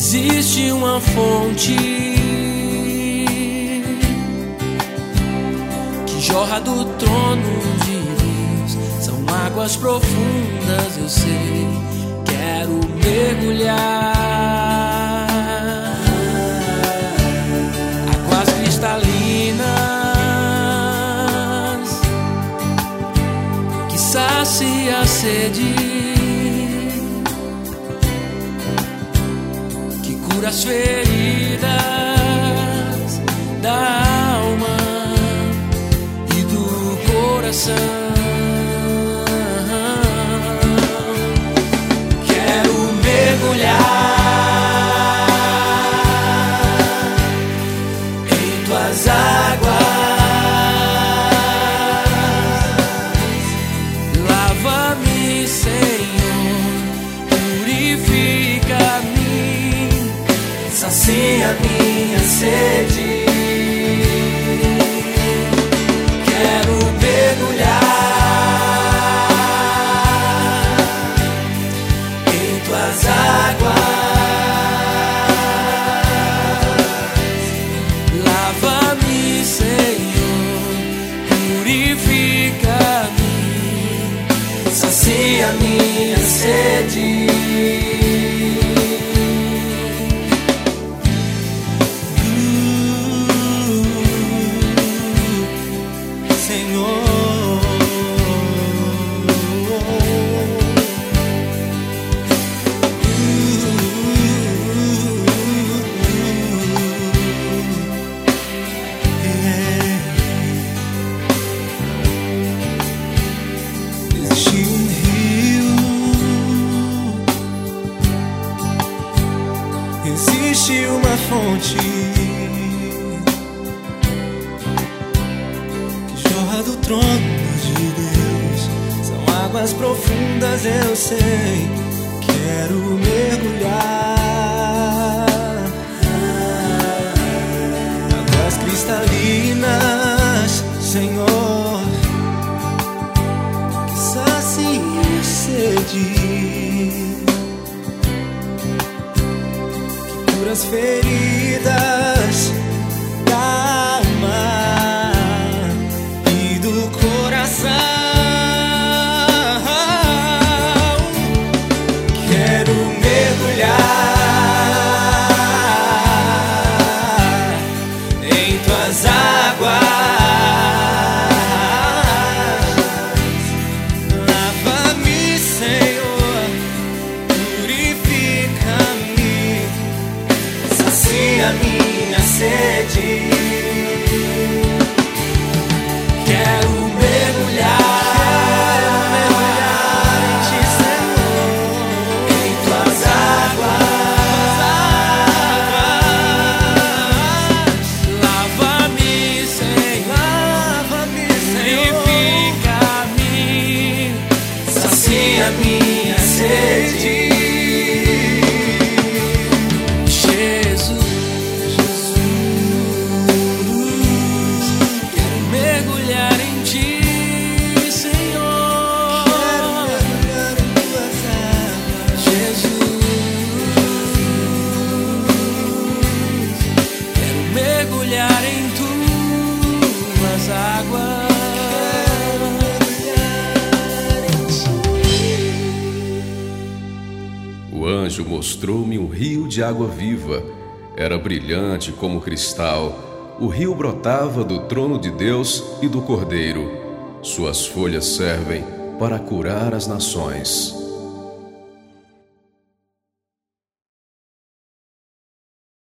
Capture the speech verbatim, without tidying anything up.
existe uma fonte que jorra do trono de Deus. São águas profundas, eu sei, quero mergulhar. Águas cristalinas que sacia a sede, as feridas da alma e do coração. Quero mergulhar em tuas águas, lava-me, Senhor, purifica-me, sacia minha sede. Quero mergulhar em tuas águas, lava-me, Senhor, purifica-me, sacia minha sede. Existe uma fonte que jorra do trono de Deus. São águas profundas, eu sei, quero mergulhar. Águas cristalinas, Senhor, que sacia a sede, as feridas da alma e do coração. Quero mergulhar em tuas águas, lava-me, Senhor, purifica-me, sacia minha sede. Quero mergulhar, mergulhar em ti, Senhor, em tuas águas, lava-me, Senhor, lava-me, Senhor, purifica-me, sacia minha sede. Mergulhar em tuas águas. O anjo mostrou-me um rio de água viva. Era brilhante como cristal. O rio brotava do trono de Deus e do Cordeiro. Suas folhas servem para curar as nações.